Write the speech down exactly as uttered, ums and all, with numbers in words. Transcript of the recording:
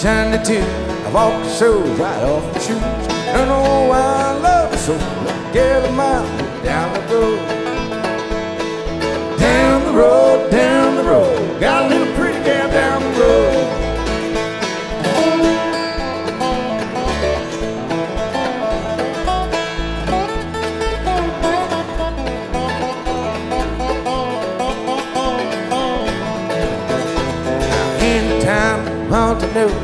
shiny too. I walk the shows right off the shoes. Don't know why I love her so. Get a mile down the road. Down the road, down the road. Got a little pretty gal down the road. Anytime I want to know